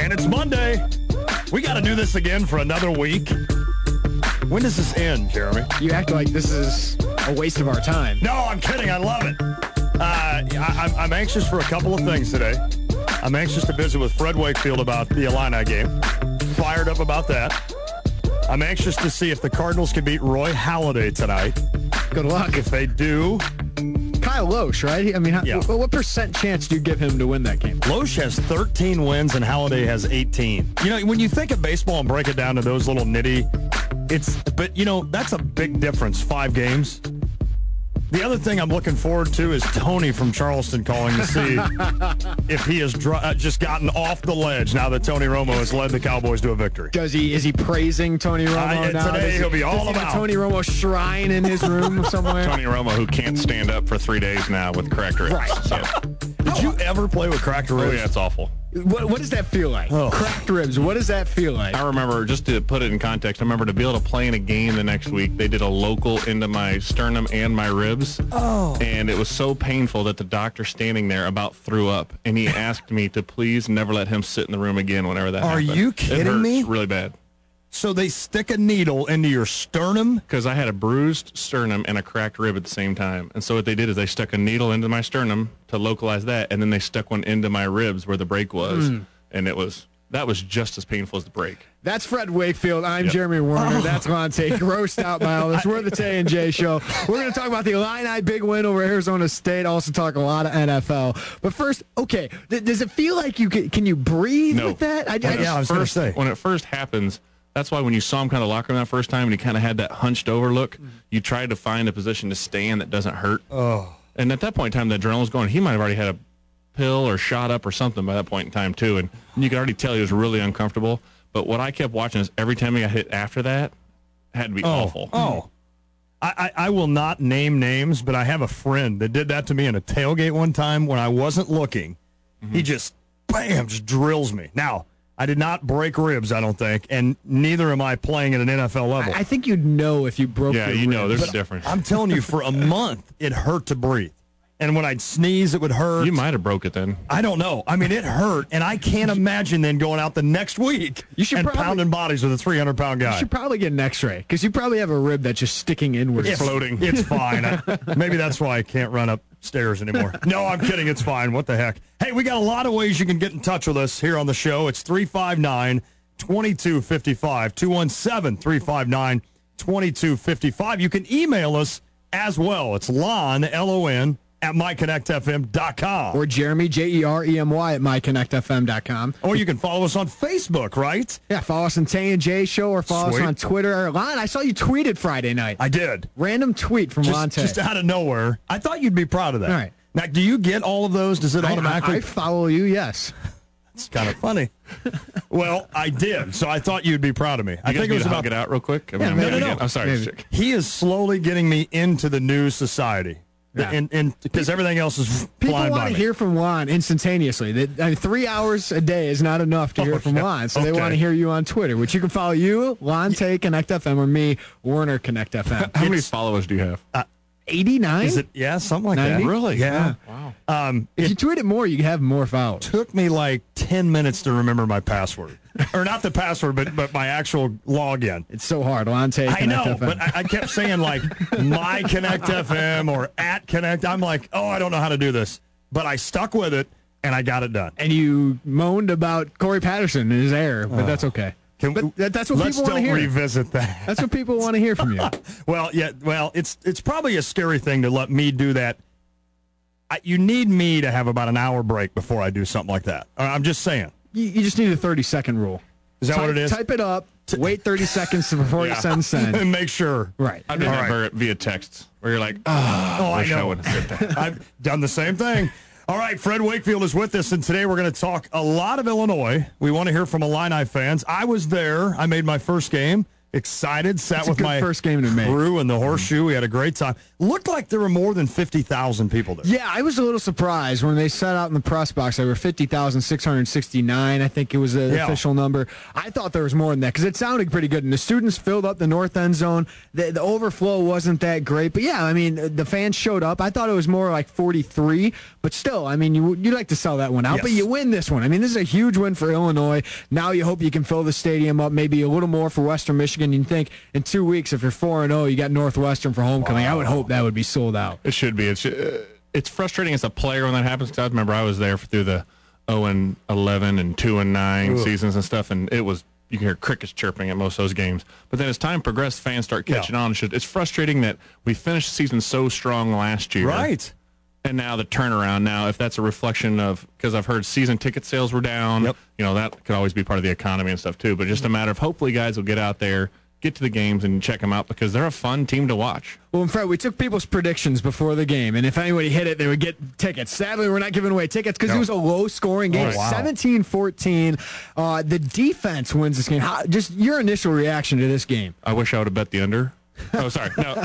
And it's Monday. We got to do this again for another week. When does this end, Jeremy? You act like this is a waste of our time. No, I'm kidding. I love it. I'm anxious for a couple of things today. I'm anxious to visit with Fred Wakefield about the Illini game. Fired up about that. I'm anxious to see if the Cardinals can beat Roy Halladay tonight. Good luck. If they do, Kyle Loesch, right? I mean, Yeah. what percent chance do you give him to win that game? Loesch has 13 wins and Halladay has 18. You know, when you think of baseball and break it down to those little but you know, that's a big difference, 5 games. The other thing I'm looking forward to is Tony from Charleston calling to see if he has just gotten off the ledge now that Tony Romo has led the Cowboys to a victory. Is he praising Tony Romo now? Today he'll be all does he have about a Tony Romo shrine in his room somewhere. Tony Romo, who can't stand up for 3 days now with cracked ribs. Right. So. Did you ever play with cracked ribs? Oh, yeah, it's awful. What does that feel like? Oh. Cracked ribs. What does that feel like? I remember, just to put it in context, I remember to be able to play in a game the next week, they did a local into my sternum and my ribs. Oh. And it was so painful that the doctor standing there about threw up. And he asked me to please never let him sit in the room again whenever that happened. Are you kidding me? It hurts really bad. So they stick a needle into your sternum? Because I had a bruised sternum and a cracked rib at the same time. And so what they did is they stuck a needle into my sternum to localize that, and then they stuck one into my ribs where the break was. And that was just as painful as the break. That's Fred Wakefield. I'm Yep. Jeremy Werner. That's Monte. Grossed out by all this. We're the Tay and Jay Show. We're going to talk about the Illini big win over Arizona State. Also talk a lot of NFL. But first, okay, does it feel like can you breathe No. with that? I was going to say. When it first happens, that's why when you saw him kind of locker room that first time and he kind of had that hunched over look, you tried to find a position to stand that doesn't hurt. Oh. And at that point in time, the adrenaline was going. He might have already had a pill or shot up or something by that point in time, too. And you could already tell he was really uncomfortable. But what I kept watching is every time he got hit after that, it had to be awful. Oh. I will not name names, but I have a friend that did that to me in a tailgate one time when I wasn't looking. He just, bam, just drills me. Now, I did not break ribs, I don't think, and neither am I playing at an NFL level. I think you'd know if you broke Yeah, your you know, ribs. there's a difference. I'm telling you, for a month, it hurt to breathe. And when I'd sneeze, it would hurt. You might have broke it then. I don't know. I mean, it hurt, and I can't imagine then going out the next week and pounding bodies with a 300-pound guy. You should probably get an x-ray because you probably have a rib that's just sticking inward. It's floating. It's fine. Maybe that's why I can't run upstairs anymore. No, I'm kidding. It's fine. What the heck? Hey, we got a lot of ways you can get in touch with us here on the show. It's 359-2255, 217-359-2255. You can email us as well. It's Lon, L-O-N, at myconnectfm.com. Or Jeremy, Jeremy, at myconnectfm.com. Or you can follow us on Facebook, right? Yeah, follow us on Tay and Jay Show or follow Sweet. us on Twitter. Lon, I saw you tweeted Friday night. I did. Random tweet from Lon Tay. Just out of nowhere. I thought you'd be proud of that. All right. Now, do you get all of those? Does it automatically? I follow you, yes. It's kind of funny. Well, I did, so I thought you'd be proud of me. I think it was about it out real quick. I Yeah, mean, no. I'm sorry. Maybe. He is slowly getting me into the news society. Yeah. And because everything else is People flying by want to me. hear from Lon instantaneously. 3 hours a day is not enough to hear from Lon, so they Okay. want to hear you on Twitter, which you can follow you, Lon Tay Connect FM, or me, Werner Connect FM. How many followers do you have? 89? Is it? Yeah, something like 90? that. Really? Yeah. Wow. If you tweet it more, you can have more followers. Took me like 10 minutes to remember my password. Or not the password, but my actual login. It's so hard. Lon Tay I Connect know, FM. but I kept saying like my Connect FM or at Connect. I'm like, oh, I don't know how to do this. But I stuck with it, and I got it done. And you moaned about Corey Patterson and his error, but that's okay. But that's what Let's people want to don't hear. revisit that. That's what people want to hear from you. Well, it's probably a scary thing to let me do that. You need me to have about an hour break before I do something like that. I'm just saying. You just need a 30-second rule. Is that what it is? Type it up, wait 30 seconds before you send. And make sure. Right. I've done that via text where you're like, I wish I know. would have said that. I've done the same thing. All right, Fred Wakefield is with us, and today we're going to talk a lot of Illinois. We want to hear from Illini fans. I was there. I made my first game. Excited, sat It's a with good my first game to make. crew in the Horseshoe. We had a great time. Looked like there were more than 50,000 people there. Yeah, I was a little surprised when they set out in the press box. There were 50,669, I think it was the official number. I thought there was more than that because it sounded pretty good. And the students filled up the north end zone. The overflow wasn't that great. But, yeah, I mean, the fans showed up. I thought it was more like 43. But still, I mean, you like to sell that one out. Yes. But you win this one. I mean, this is a huge win for Illinois. Now you hope you can fill the stadium up, maybe a little more for Western Michigan. You think in 2 weeks, if you're 4-0, you got Northwestern for homecoming. Wow. I would hope that would be sold out. It should be. It's frustrating as a player when that happens. Because I remember I was there through the 0-11 and 2-9 seasons and stuff, and it was, you can hear crickets chirping at most of those games. But then as time progressed, fans start catching on. It's frustrating that we finished the season so strong last year. Right. And now the turnaround. Now, if that's a reflection of, because I've heard season ticket sales were down, that could always be part of the economy and stuff too. But just a matter of hopefully guys will get out there, get to the games, and check them out because they're a fun team to watch. Well, and Fred, we took people's predictions before the game, and if anybody hit it, they would get tickets. Sadly, we're not giving away tickets because it was a low-scoring game, 17-14. The defense wins this game. Just your initial reaction to this game? I wish I would have bet the under. Oh, sorry. No,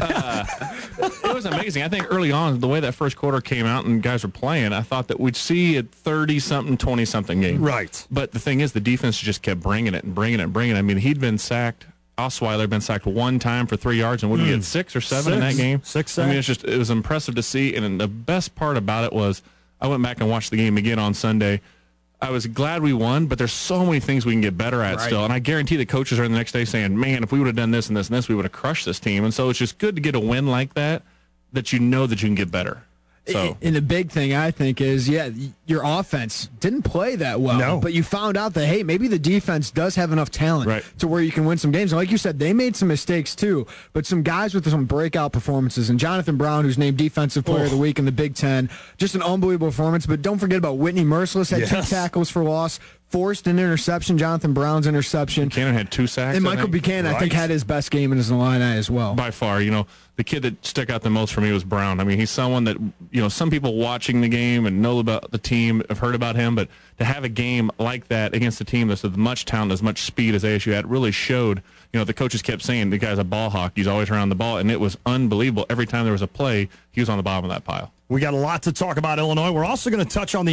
it was amazing. I think early on, the way that first quarter came out and guys were playing, I thought that we'd see a 30-something, 20-something game. Right. But the thing is, the defense just kept bringing it. I mean, he'd been sacked. Osweiler had been sacked one time for 3 yards, and wouldn't we get 6 or 7 in that game? 6 sacks. I mean, it was impressive to see. And the best part about it was I went back and watched the game again on Sunday. I was glad we won, but there's so many things we can get better at still. And I guarantee the coaches are in the next day saying, man, if we would have done this and this and this, we would have crushed this team. And so it's just good to get a win like that you know that you can get better. So. And the big thing, I think, is, your offense didn't play that well. But you found out that, hey, maybe the defense does have enough talent to where you can win some games. And like you said, they made some mistakes, too. But some guys with some breakout performances. And Jonathan Brown, who's named Defensive Player of the Week in the Big Ten, just an unbelievable performance. But don't forget about Whitney Merciless, had 2 tackles for loss. Forced an interception, Jonathan Brown's interception. Buchanan had 2 sacks. And Michael Buchanan, I think, had his best game in his Illini as well. By far, the kid that stuck out the most for me was Brown. I mean, he's someone that, some people watching the game and know about the team have heard about him, but to have a game like that against a team that's as much talent, as much speed as ASU had, really showed, the coaches kept saying the guy's a ball hawk. He's always around the ball, and it was unbelievable. Every time there was a play, he was on the bottom of that pile. We got a lot to talk about Illinois. We're also going to touch on the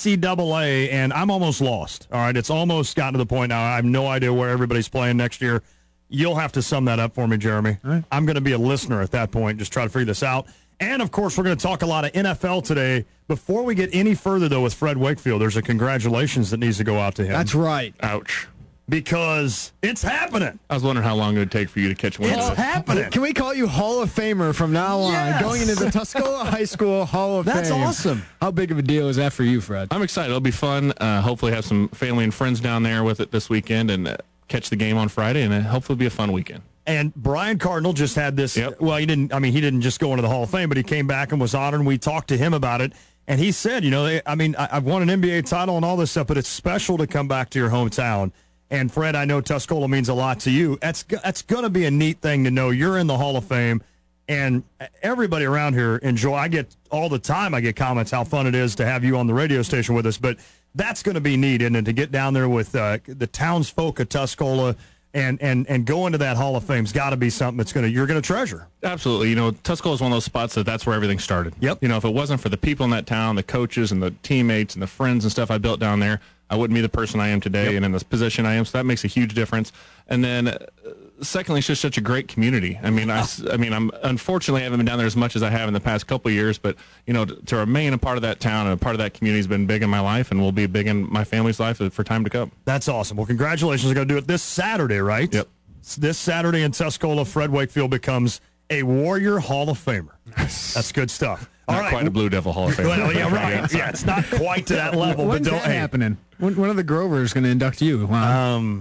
NCAA, and I'm almost lost. All right, it's almost gotten to the point now. I have no idea where everybody's playing next year. You'll have to sum that up for me, Jeremy. All right. I'm going to be a listener at that point, just try to figure this out. And, of course, we're going to talk a lot of NFL today. Before we get any further, though, with Fred Wakefield, there's a congratulations that needs to go out to him. That's right. Ouch. Because it's happening. I was wondering how long it would take for you to catch one. It's happening. Can we call you Hall of Famer from now on? Going into the Tuscola High School Hall of Fame. That's awesome. How big of a deal is that for you, Fred? I'm excited. It'll be fun. Hopefully have some family and friends down there with it this weekend and catch the game on Friday, and hopefully it'll be a fun weekend. And Brian Cardinal just had this. Yep. Well, he didn't just go into the Hall of Fame, but he came back and was honored, and we talked to him about it. And he said, I've won an NBA title and all this stuff, but it's special to come back to your hometown. And, Fred, I know Tuscola means a lot to you. That's going to be a neat thing to know. You're in the Hall of Fame, and everybody around here enjoy. I get all the time, I get comments how fun it is to have you on the radio station with us. But that's going to be neat, isn't it, to get down there with the townsfolk of Tuscola and go into that Hall of Fame's got to be something you're going to treasure. Absolutely. Tuscola is one of those spots that's where everything started. Yep. If it wasn't for the people in that town, the coaches and the teammates and the friends and stuff I built down there, I wouldn't be the person I am today and in this position I am. So that makes a huge difference. And then, secondly, it's just such a great community. I'm unfortunately I haven't been down there as much as I have in the past couple of years, but to remain a part of that town and a part of that community has been big in my life and will be big in my family's life for time to come. That's awesome. Well, congratulations. We're going to do it this Saturday, right? Yep. This Saturday in Tuscola, Fred Wakefield becomes a Warrior Hall of Famer. That's good stuff. Not quite a Blue Devil Hall of Fame. Well, yeah, right. Yeah, it's not quite to that level. When's that happening? When are the Grovers going to induct you? Wow.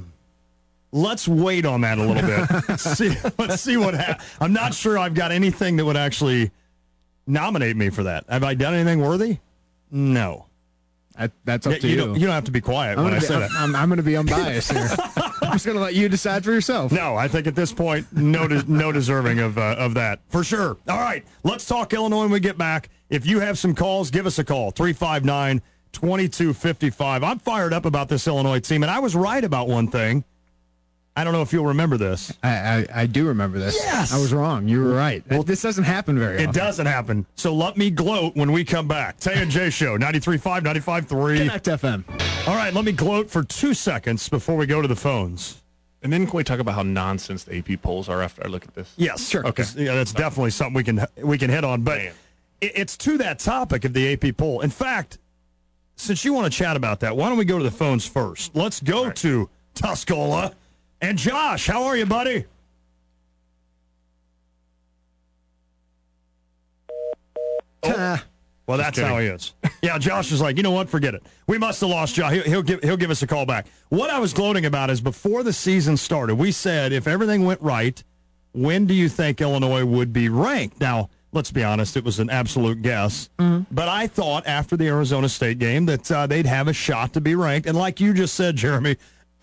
Let's wait on that a little bit. Let's see what happens. I'm not sure I've got anything that would actually nominate me for that. Have I done anything worthy? No. That's up to you. You don't have to be quiet when I say that. I'm going to be unbiased here. I'm just going to let you decide for yourself. No, I think at this point, no deserving of that. For sure. All right, let's talk Illinois when we get back. If you have some calls, give us a call, 359-2255. I'm fired up about this Illinois team, and I was right about one thing. I don't know if you'll remember this. I do remember this. Yes! I was wrong. You were right. Well, this doesn't happen very often. It doesn't happen. So let me gloat when we come back. Tay and Jay Show, 93.5, 95.3. Connect FM. All right, let me gloat for 2 seconds before we go to the phones. And then can we talk about how nonsense the AP polls are after I look at this? Yes. Sure. Okay. Yeah, that's definitely something we can hit on. But it's to that topic of the AP poll. In fact, since you want to chat about that, why don't we go to the phones first? Let's go to Tuscola. And Josh, how are you, buddy? Well, that's how he is. Yeah, Josh is like, you know what? Forget it. We must have lost Josh. He'll give us a call back. What I was gloating about is before the season started, we said if everything went right, when do you think Illinois would be ranked? Now, let's be honest, it was an absolute guess. But I thought after the Arizona State game that they'd have a shot to be ranked. And like you just said, Jeremy,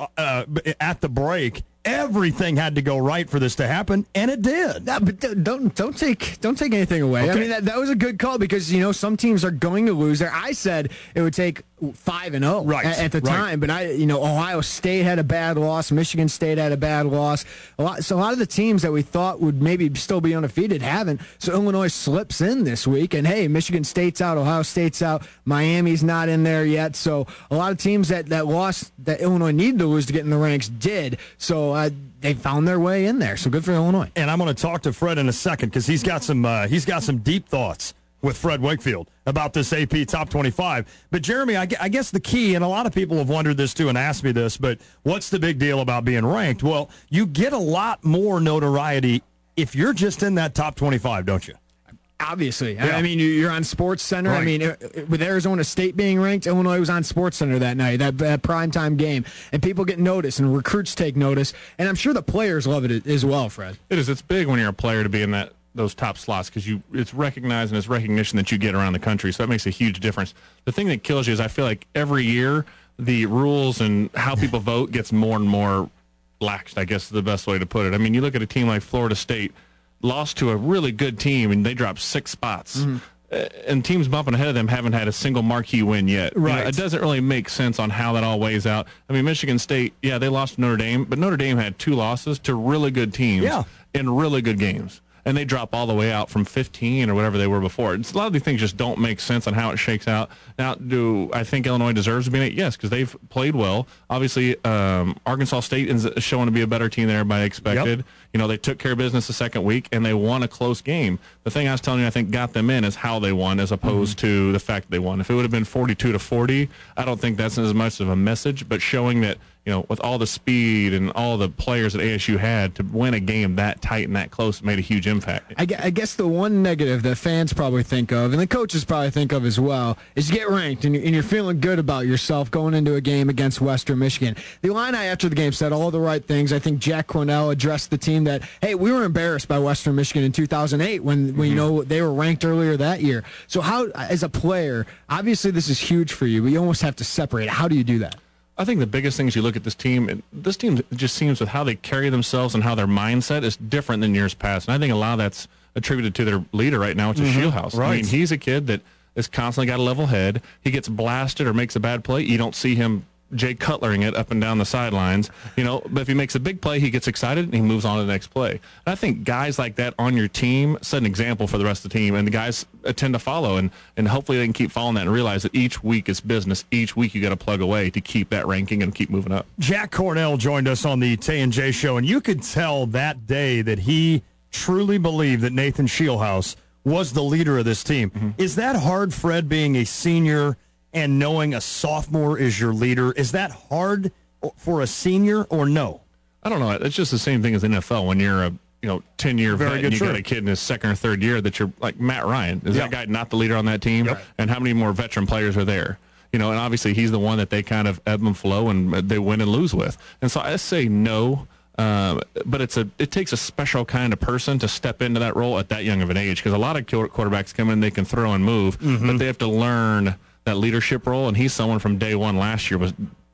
at the break, everything had to go right for this to happen, and it did. No, but don't take anything away. Okay. I mean, that was a good call because some teams are going to lose there. I said it would take 5-0 at the time, but Ohio State had a bad loss, Michigan State had a bad loss. A lot of the teams that we thought would maybe still be undefeated haven't. So Illinois slips in this week, and hey, Michigan State's out, Ohio State's out, Miami's not in there yet. So a lot of teams that lost that Illinois needed to lose to get in the ranks did. So they found their way in there. So good for Illinois. And I'm going to talk to Fred in a second because he's got some deep thoughts with Fred Wakefield about this AP Top 25. But, Jeremy, I guess the key, and a lot of people have wondered this too and asked me this, but what's the big deal about being ranked? Well, you get a lot more notoriety if you're just in that top 25, don't you? Obviously. Yeah. I mean, you're on SportsCenter. Right. I mean, with Arizona State being ranked, Illinois was on SportsCenter that night, that primetime game. And people get noticed, and recruits take notice. And I'm sure the players love it as well, Fred. It is. It's big when you're a player to be in those top slots because it's recognized and it's recognition that you get around the country. So that makes a huge difference. The thing that kills you is I feel like every year the rules and how people vote gets more and more laxed, I guess is the best way to put it. I mean, you look at a team like Florida State, lost to a really good team, and they dropped 6 spots. And teams bumping ahead of them haven't had a single marquee win yet. Right. It doesn't really make sense on how that all weighs out. I mean, Michigan State, yeah, they lost to Notre Dame, but Notre Dame had 2 losses to really good teams in really good games. And they drop all the way out from 15 or whatever they were before. A lot of these things just don't make sense on how it shakes out. Now, do I think Illinois deserves to be in it? Yes, because they've played well. Obviously, Arkansas State is showing to be a better team than everybody expected. Yep. They took care of business the second week, and they won a close game. The thing I was telling you I think got them in is how they won as opposed to the fact that they won. If it would have been 42-40, I don't think that's as much of a message, but showing that, with all the speed and all the players that ASU had to win a game that tight and that close made a huge impact. I guess the one negative that fans probably think of, and the coaches probably think of as well, is you get ranked and you're feeling good about yourself going into a game against Western Michigan. The Illini after the game said all the right things. I think Jack Cornell addressed the team that, hey, we were embarrassed by Western Michigan in 2008 when they were ranked earlier that year. So how, as a player, obviously this is huge for you, but you almost have to separate it. How do you do that? I think the biggest thing is you look at this team, and this team just seems with how they carry themselves and how their mindset is different than years past. And I think a lot of that's attributed to their leader right now, which is Shieldhouse. Right. I mean, he's a kid that has constantly got a level head. He gets blasted or makes a bad play. You don't see him Jay Cutlering it up and down the sidelines, but if he makes a big play, he gets excited and he moves on to the next play. And I think guys like that on your team set an example for the rest of the team, and the guys tend to follow, and hopefully they can keep following that and realize that each week is business. Each week you got to plug away to keep that ranking and keep moving up. Jack Cornell joined us on the Tay and Jay Show, and you could tell that day that he truly believed that Nathan Shieldhouse was the leader of this team. Is that hard, Fred, being a senior and knowing a sophomore is your leader? Is that hard for a senior or no? I don't know. It's just the same thing as the NFL when you're a 10-year vet and you got a kid in his second or third year that you're like Matt Ryan. Is that guy not the leader on that team? Yep. And how many more veteran players are there? And obviously he's the one that they kind of ebb and flow and they win and lose with. And so I say no. But it takes a special kind of person to step into that role at that young of an age, because a lot of quarterbacks come in, they can throw and move, but they have to learn that leadership role, and he's someone from day one last year was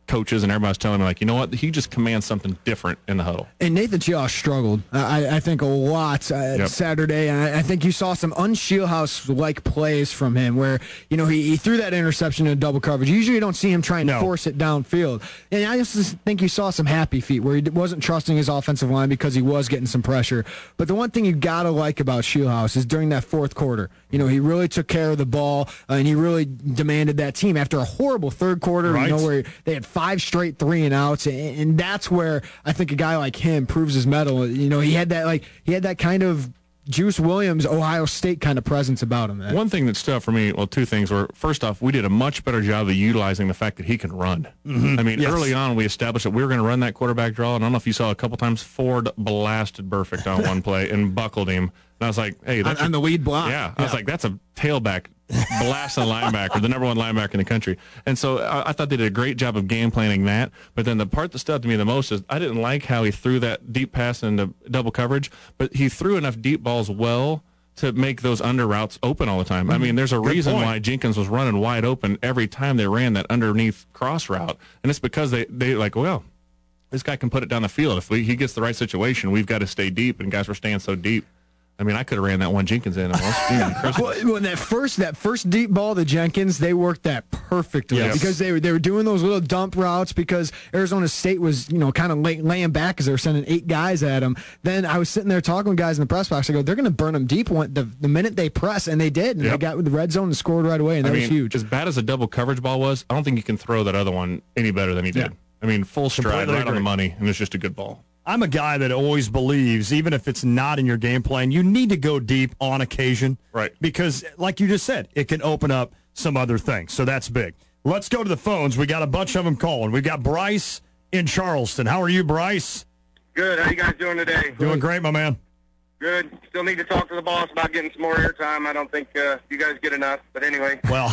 coaches and everybody was telling me, like, you know what, he just commands something different in the huddle. And Nathan Shieldhouse struggled, I think, a lot Saturday. And I think you saw some un-Shieldhouse-like plays from him where, he threw that interception in double coverage. Usually you don't see him trying to force it downfield. And I just think you saw some happy feet where he wasn't trusting his offensive line because he was getting some pressure. But the one thing you got to like about Shieldhouse is during that fourth quarter, he really took care of the ball, and he really demanded that team after a horrible third quarter, where they had 5 straight 3-and-outs, and that's where I think a guy like him proves his mettle. He had that kind of Juice Williams, Ohio State kind of presence about him. One thing that stood out for me, well, 2 things were, first off, we did a much better job of utilizing the fact that he can run. Mm-hmm. I mean, early on, we established that we were going to run that quarterback draw, and I don't know if you saw a couple times, Ford blasted Burfict on one play and buckled him. And I was like, hey, that's on the lead block. Yeah, I was like, that's a tailback blast on linebacker, the number 1 linebacker in the country. And so I thought they did a great job of game planning that. But then the part that stood out to me the most is I didn't like how he threw that deep pass into double coverage, but he threw enough deep balls well to make those under routes open all the time. I mean, there's a reason why Jenkins was running wide open every time they ran that underneath cross route. And it's because they like, well, this guy can put it down the field. If he gets the right situation, we've got to stay deep, and guys were staying so deep. I mean, I could have ran that one Jenkins in almost. Well, that first deep ball to Jenkins, they worked that perfectly because they were doing those little dump routes because Arizona State was kind of laying back because they were sending 8 guys at him. Then I was sitting there talking with guys in the press box. I go, they're going to burn them deep the minute they press, and they did. And they got with the red zone and scored right away, and that was huge. As bad as a double coverage ball was, I don't think you can throw that other one any better than he did. I mean, full stride, right on the money, and it's just a good ball. I'm a guy that always believes, even if it's not in your game plan, you need to go deep on occasion. Right. Because, like you just said, it can open up some other things. So that's big. Let's go to the phones. We got a bunch of them calling. We've got Bryce in Charleston. How are you, Bryce? Good. How you guys doing today? Doing great, my man. Good. Still need to talk to the boss about getting some more airtime. I don't think you guys get enough. But anyway. Well,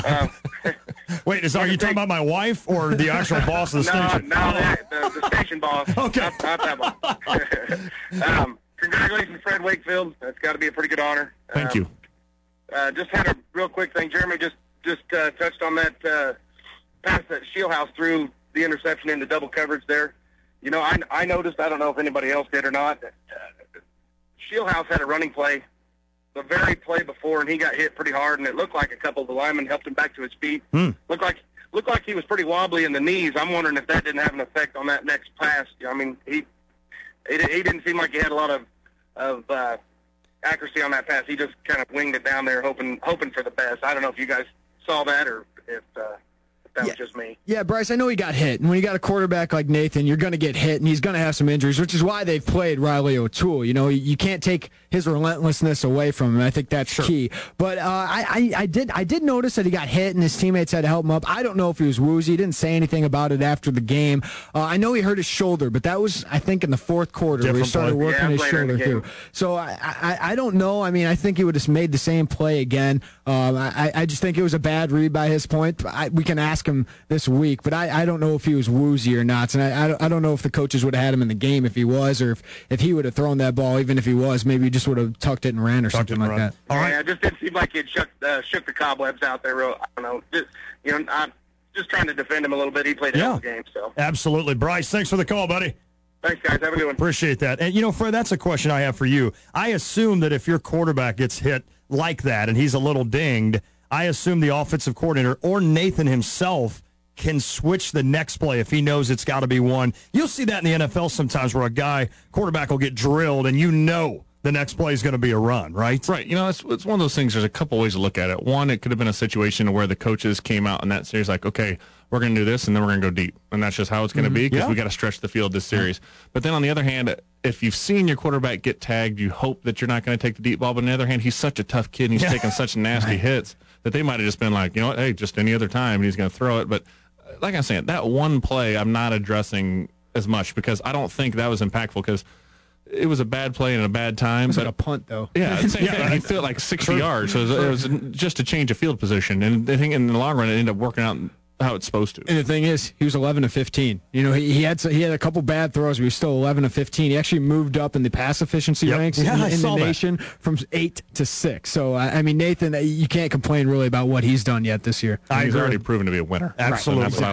wait, are you talking about my wife or the actual boss of the station? No, the station boss. Okay. Not that one. Congratulations, Fred Wakefield. That's got to be a pretty good honor. Thank you. Just had a real quick thing. Jeremy just touched on that pass that Shieldhouse threw the interception into double coverage there. I noticed, I don't know if anybody else did or not, Shieldhouse had a running play the very play before, and he got hit pretty hard, and it looked like a couple of the linemen helped him back to his feet. Looked like he was pretty wobbly in the knees. I'm wondering if that didn't have an effect on that next pass. I mean, he didn't seem like he had a lot of accuracy on that pass. He just kind of winged it down there, hoping for the best. I don't know if you guys saw that or if that was just me. Yeah, Bryce, I know he got hit. And when you got a quarterback like Nathan, you're going to get hit, and he's going to have some injuries, which is why they've played Riley O'Toole. You can't take his relentlessness away from him. I think that's key. But I did notice that he got hit, and his teammates had to help him up. I don't know if he was woozy. He didn't say anything about it after the game. I know he hurt his shoulder, but that was, I think, in the fourth quarter where he started working his shoulder through. So I don't know. I mean, I think he would have made the same play again. I just think it was a bad read by his point. We can ask him this week, but I don't know if he was woozy or not, and I don't know if the coaches would have had him in the game if he was, or if he would have thrown that ball, even if he was, maybe he just would have tucked it and ran or something like that. All right. Yeah, it just didn't seem like he'd shook the cobwebs out there. I don't know. I'm just trying to defend him a little bit. He played a hell of a game. So absolutely, Bryce. Thanks for the call, buddy. Thanks, guys. Have a good one. Appreciate that. And Fred, that's a question I have for you. I assume that if your quarterback gets hit like that and he's a little dinged, I assume the offensive coordinator or Nathan himself can switch the next play if he knows it's got to be one. You'll see that in the NFL sometimes where quarterback will get drilled and the next play is going to be a run, right? Right. It's one of those things. There's a couple ways to look at it. One, it could have been a situation where the coaches came out in that series like, okay, we're going to do this, and then we're going to go deep. And that's just how it's going to be because we got to stretch the field this series. But then on the other hand, if you've seen your quarterback get tagged, you hope that you're not going to take the deep ball. But on the other hand, he's such a tough kid, and he's taking such nasty hits that they might have just been like, hey, just any other time, and he's going to throw it. But like I'm saying, that one play I'm not addressing as much because I don't think that was impactful because it was a bad play and a bad time. It was like a punt, though. Yeah, same thing. He felt like 60 yards, so it was just a change of field position. And I think in the long run, it ended up working out how it's supposed to. And the thing is, he was 11 of 15. He had a couple bad throws, but he was still 11 of 15. He actually moved up in the pass efficiency ranks in the nation from 8 to 6. So I mean, Nathan, you can't complain really about what he's done yet this year. He's already proven to be a winner. Absolutely, that's what I like.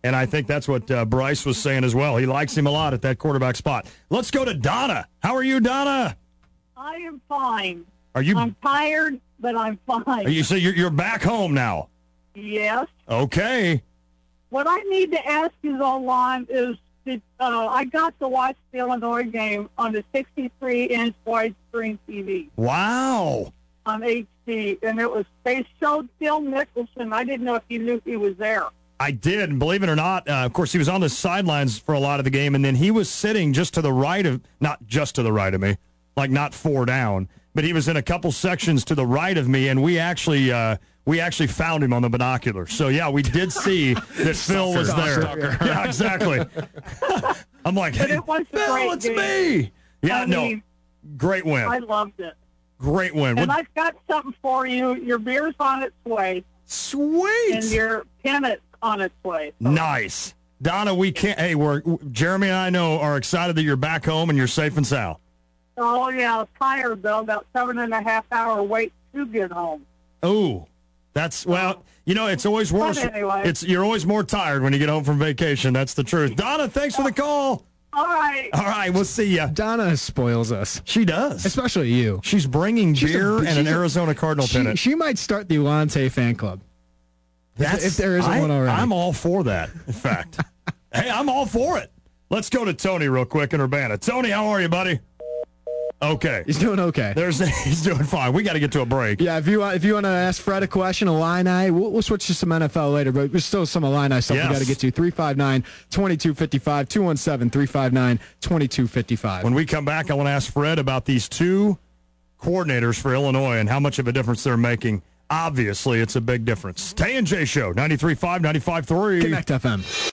And I think that's what Bryce was saying as well. He likes him a lot at that quarterback spot. Let's go to Donna. How are you, Donna? I am fine. Are you? I'm tired, but I'm fine. You say you're back home now? Yes. Okay. What I need to ask you, though, Lon, is I got to watch the Illinois game on the 63-inch widescreen TV. Wow. On HD, and they showed Phil Mickelson. I didn't know if you knew he was there. I did, and believe it or not, of course, he was on the sidelines for a lot of the game, and then he was sitting just to the right of, not just to the right of me, like not 4 down, but he was in a couple sections to the right of me, and we actually found him on the binoculars. So, yeah, we did see that Phil was there. Yeah, exactly. I'm like, hey, Phil, it's me. Yeah, great win. I loved it. Great win. And I've got something for you. Your beer's on its way. Sweet. And your pennant's on its way. So. Nice. Donna, we can't. Hey, Jeremy and I know are excited that you're back home and you're safe and sound. Oh, yeah. I was tired, though. About 7.5 hour wait to get home. Oh, that's, well, it's always worse. But anyway. You're always more tired when you get home from vacation. That's the truth. Donna, thanks for the call. All right. We'll see ya. Donna spoils us. She does. Especially you. She's bringing beer and an Arizona Cardinal pennant. She might start the Lante fan club. If there isn't one already. I'm all for that, in fact. Hey, I'm all for it. Let's go to Tony real quick in Urbana. Tony, how are you, buddy? Okay. He's doing okay. He's doing fine. We got to get to a break. Yeah, if you want to ask Fred a question, Illini, we'll switch to some NFL later, but there's still some Illini stuff we got to get to. 359-2255, 217-359-2255. When we come back, I want to ask Fred about these 2 coordinators for Illinois and how much of a difference they're making. Obviously, it's a big difference. Tay and Jay Show, 93.5, 95.3. Connect FM.